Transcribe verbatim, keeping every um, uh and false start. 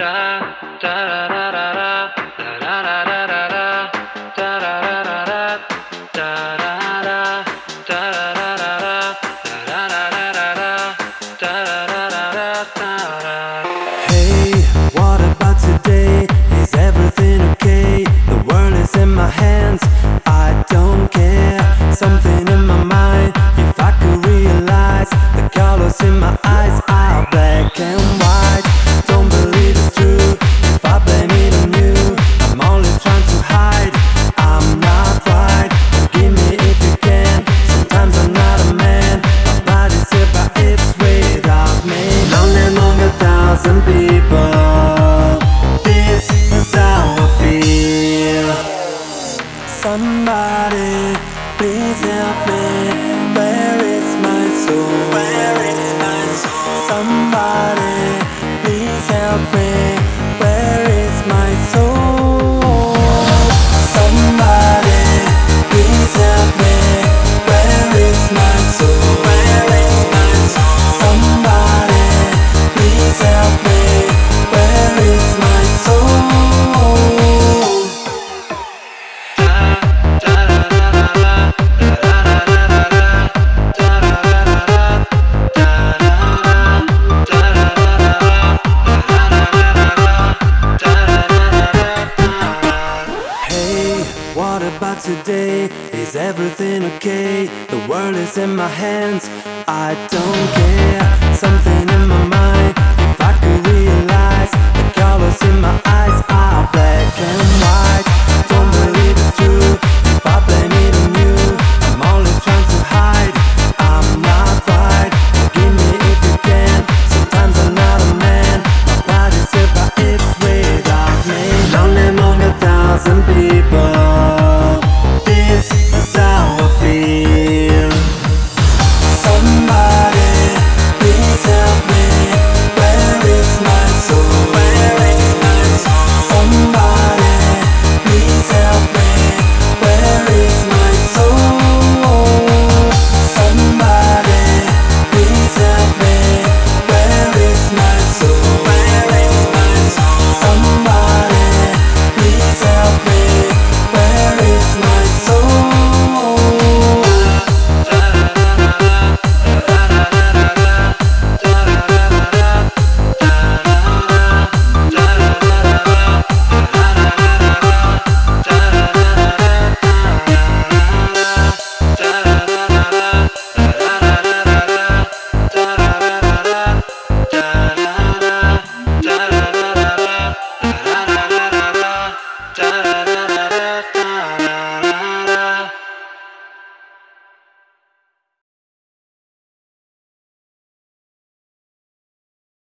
What about today? Is everything okay? The world is in my hands, I don't care. Something in my mind, if I could realize the colors in my eyes are black and white. Don't believe it's true, if I blame it on you, I'm only trying to hide, I'm not right. Forgive me if you can, sometimes I'm not a man. My body's here but it's without me. Lonely among a thousand people, this is how I feel. Somebody, please help me. Where is my soul? Where is my soul? Somebody, please help me. Where is my soul? Somebody, please help me. Where is my soul? Where is my soul? Somebody, please help me. Where is my soul? What about today? Is everything okay? The world is in my hands, I don't care. Something